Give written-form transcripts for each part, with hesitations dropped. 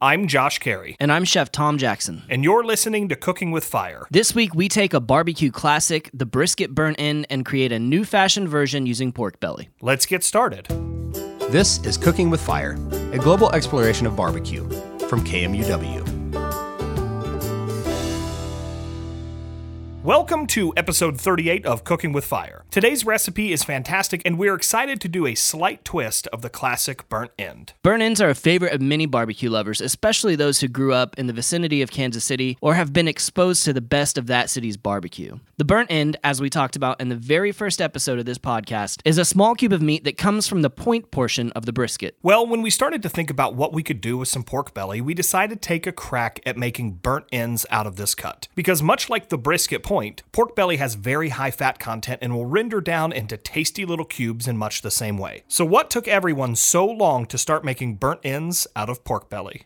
I'm Josh Carey. And I'm Chef Tom Jackson. And you're listening to Cooking with Fire. This week, we take a barbecue classic, the brisket burnt-in, and create a new-fashioned version using pork belly. Let's get started. This is Cooking with Fire, a global exploration of barbecue from KMUW. Welcome to episode 38 of Cooking with Fire. Today's recipe is fantastic, and we're excited to do a slight twist of the classic burnt end. Burnt-ends are a favorite of many barbecue lovers, especially those who grew up in the vicinity of Kansas City or have been exposed to the best of that city's barbecue. The burnt end, as we talked about in the very first episode of this podcast, is a small cube of meat that comes from the point portion of the brisket. Well, when we started to think about what we could do with some pork belly, we decided to take a crack at making burnt ends out of this cut. Because much like the brisket point, pork belly has very high fat content and will render down into tasty little cubes in much the same way. So what took everyone so long to start making burnt ends out of pork belly?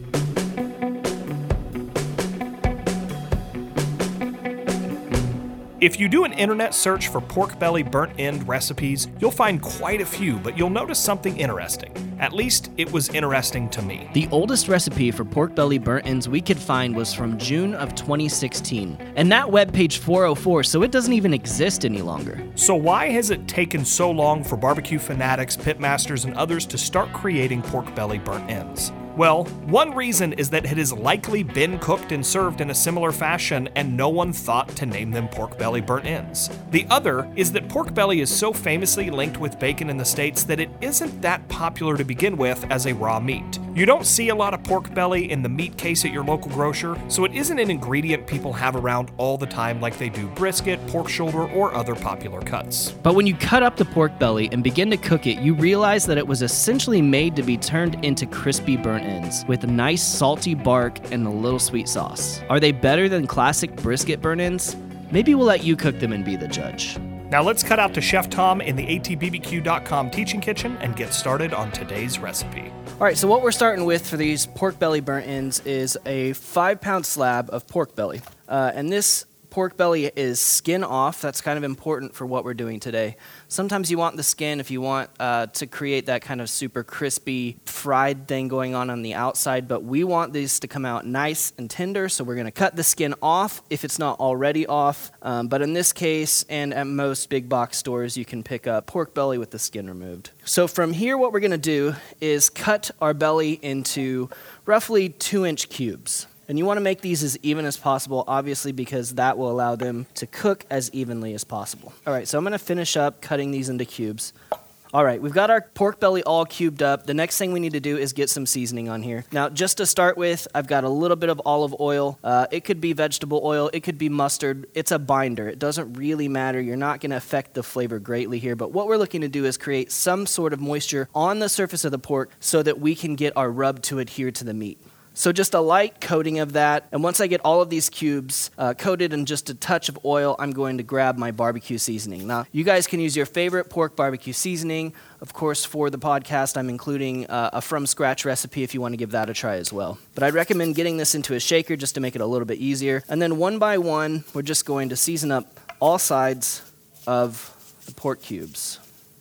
If you do an internet search for pork belly burnt end recipes, you'll find quite a few, but you'll notice something interesting. At least, it was interesting to me. The oldest recipe for pork belly burnt ends we could find was from June of 2016, and that webpage 404, so it doesn't even exist any longer. So why has it taken so long for barbecue fanatics, pitmasters, and others to start creating pork belly burnt ends? Well, one reason is that it has likely been cooked and served in a similar fashion and no one thought to name them pork belly burnt ends. The other is that pork belly is so famously linked with bacon in the States that it isn't that popular to begin with as a raw meat. You don't see a lot of pork belly in the meat case at your local grocer, so it isn't an ingredient people have around all the time like they do brisket, pork shoulder, or other popular cuts. But when you cut up the pork belly and begin to cook it, you realize that it was essentially made to be turned into crispy burnt ends with a nice salty bark and a little sweet sauce. Are they better than classic brisket burnt ends? Maybe we'll let you cook them and be the judge. Now let's cut out to Chef Tom in the atbbq.com teaching kitchen and get started on today's recipe. All right, so what we're starting with for these pork belly burnt ends is a 5-pound slab of pork belly. And this pork belly is skin off. That's kind of important for what we're doing today. Sometimes you want the skin if you want to create that kind of super crispy fried thing going on the outside, but we want these to come out nice and tender, so we're going to cut the skin off if it's not already off. But in this case, and at most big box stores, you can pick up pork belly with the skin removed. So from here, what we're going to do is cut our belly into roughly 2-inch cubes. And you want to make these as even as possible, obviously, because that will allow them to cook as evenly as possible. All right, so I'm going to finish up cutting these into cubes. All right, we've got our pork belly all cubed up. The next thing we need to do is get some seasoning on here. Now, just to start with, I've got a little bit of olive oil. It could be vegetable oil. It could be mustard. It's a binder. It doesn't really matter. You're not going to affect the flavor greatly here. But what we're looking to do is create some sort of moisture on the surface of the pork so that we can get our rub to adhere to the meat. So just a light coating of that, and once I get all of these cubes coated in just a touch of oil, I'm going to grab my barbecue seasoning. Now, you guys can use your favorite pork barbecue seasoning. Of course, for the podcast, I'm including a from-scratch recipe if you want to give that a try as well. But I'd recommend getting this into a shaker just to make it a little bit easier. And then one by one, we're just going to season up all sides of the pork cubes.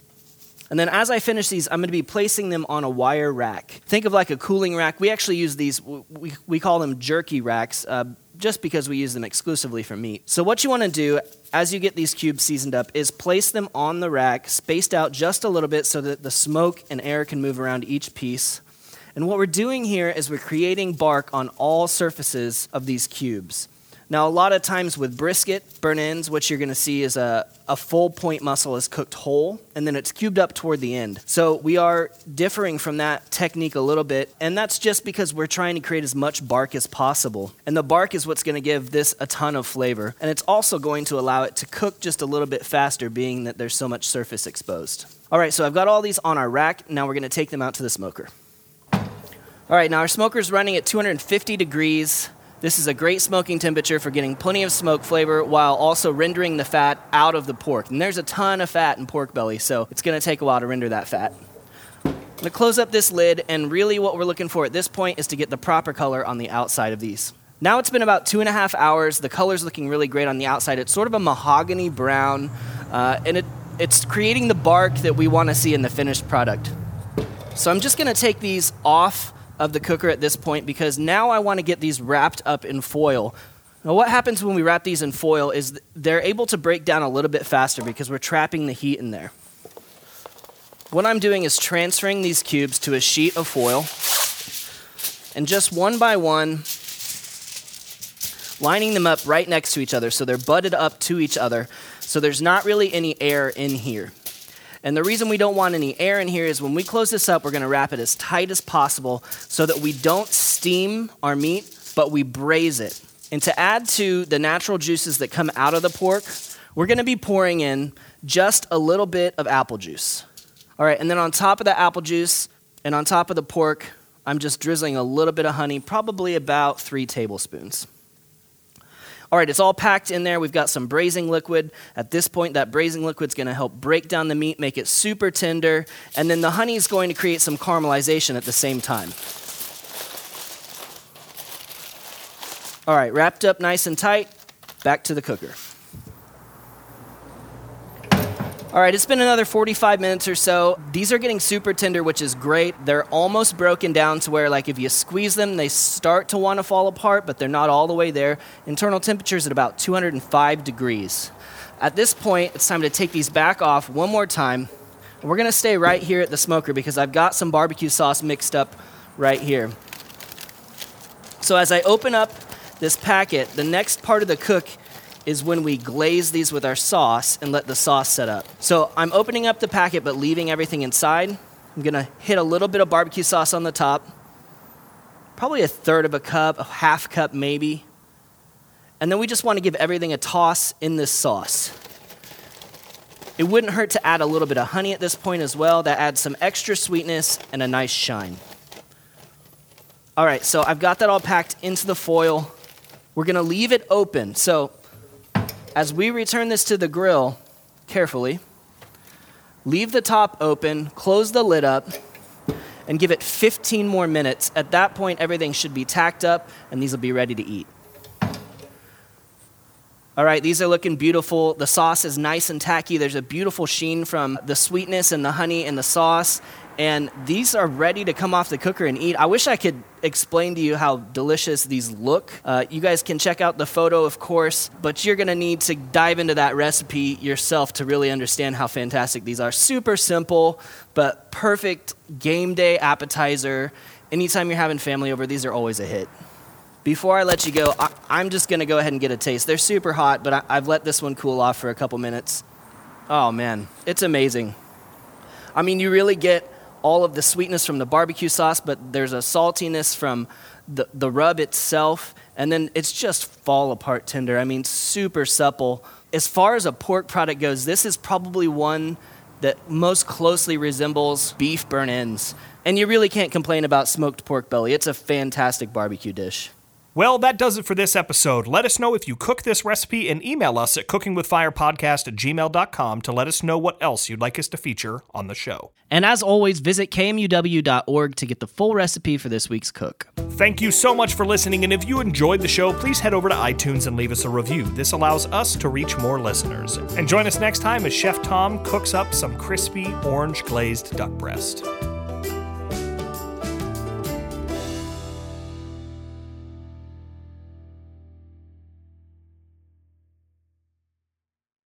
And then as I finish these, I'm going to be placing them on a wire rack. Think of like a cooling rack. We actually use these, we call them jerky racks, just because we use them exclusively for meat. So what you want to do as you get these cubes seasoned up is place them on the rack, spaced out just a little bit so that the smoke and air can move around each piece. And what we're doing here is we're creating bark on all surfaces of these cubes. Now, a lot of times with brisket, burnt ends, what you're going to see is a full point muscle is cooked whole, and then it's cubed up toward the end. So we are differing from that technique a little bit, and that's just because we're trying to create as much bark as possible. And the bark is what's going to give this a ton of flavor, and it's also going to allow it to cook just a little bit faster, being that there's so much surface exposed. All right, so I've got all these on our rack. Now we're going to take them out to the smoker. All right, now our smoker's running at 250 degrees. This is a great smoking temperature for getting plenty of smoke flavor while also rendering the fat out of the pork. And there's a ton of fat in pork belly, so it's going to take a while to render that fat. I'm going to close up this lid, and really what we're looking for at this point is to get the proper color on the outside of these. Now it's been about 2.5 hours. The color's looking really great on the outside. It's sort of a mahogany brown, and it's creating the bark that we want to see in the finished product. So I'm just going to take these off of the cooker at this point because now I want to get these wrapped up in foil. Now what happens when we wrap these in foil is they're able to break down a little bit faster because we're trapping the heat in there. What I'm doing is transferring these cubes to a sheet of foil and just one by one lining them up right next to each other so they're butted up to each other so there's not really any air in here. And the reason we don't want any air in here is when we close this up, we're going to wrap it as tight as possible so that we don't steam our meat, but we braise it. And to add to the natural juices that come out of the pork, we're going to be pouring in just a little bit of apple juice. All right, and then on top of the apple juice and on top of the pork, I'm just drizzling a little bit of honey, probably about 3 tablespoons. All right, it's all packed in there. We've got some braising liquid. At this point, that braising liquid's going to help break down the meat, make it super tender, and then the honey is going to create some caramelization at the same time. All right, wrapped up nice and tight, back to the cooker. All right, it's been another 45 minutes or so. These are getting super tender, which is great. They're almost broken down to where, like, if you squeeze them, they start to want to fall apart, but they're not all the way there. Internal temperature is at about 205 degrees. At this point, it's time to take these back off one more time. And we're going to stay right here at the smoker because I've got some barbecue sauce mixed up right here. So as I open up this packet, the next part of the cook is when we glaze these with our sauce and let the sauce set up. So I'm opening up the packet but leaving everything inside. I'm gonna hit a little bit of barbecue sauce on the top, probably 1/3 of a cup, a 1/2 cup maybe. And then we just wanna give everything a toss in this sauce. It wouldn't hurt to add a little bit of honey at this point as well. That adds some extra sweetness and a nice shine. All right, so I've got that all packed into the foil. We're gonna leave it open. So as we return this to the grill, carefully, leave the top open, close the lid up, and give it 15 more minutes. At that point, everything should be tacked up, and these will be ready to eat. All right, these are looking beautiful. The sauce is nice and tacky. There's a beautiful sheen from the sweetness and the honey and the sauce. And these are ready to come off the cooker and eat. I wish I could explain to you how delicious these look. You guys can check out the photo, of course, but you're going to need to dive into that recipe yourself to really understand how fantastic these are. Super simple, but perfect game day appetizer. Anytime you're having family over, these are always a hit. Before I let you go, I'm just going to go ahead and get a taste. They're super hot, but I've let this one cool off for a couple minutes. Oh, man, it's amazing. I mean, you really get all of the sweetness from the barbecue sauce, but there's a saltiness from the rub itself, and then it's just fall apart tender. I mean, super supple. As far as a pork product goes, this is probably one that most closely resembles beef burnt ends. And you really can't complain about smoked pork belly. It's a fantastic barbecue dish. Well, that does it for this episode. Let us know if you cook this recipe and email us at cookingwithfirepodcast@gmail.com to let us know what else you'd like us to feature on the show. And as always, visit kmuw.org to get the full recipe for this week's cook. Thank you so much for listening, and if you enjoyed the show, please head over to iTunes and leave us a review. This allows us to reach more listeners. And join us next time as Chef Tom cooks up some crispy orange glazed duck breast.